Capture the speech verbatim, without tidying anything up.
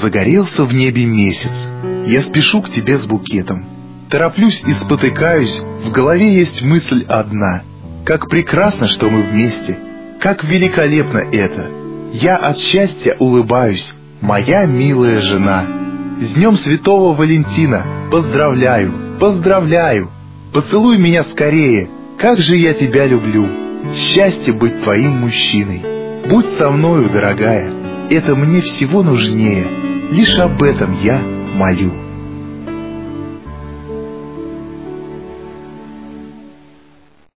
Загорелся в небе месяц, я спешу к тебе с букетом. Тороплюсь и спотыкаюсь, в голове есть мысль одна: как прекрасно, что мы вместе, как великолепно это! Я от счастья улыбаюсь, моя милая жена. С днем Святого Валентина поздравляю, поздравляю! Поцелуй меня скорее, как же я тебя люблю! Счастье быть твоим мужчиной. Будь со мною, дорогая, это мне всего нужнее. Лишь об этом я молю.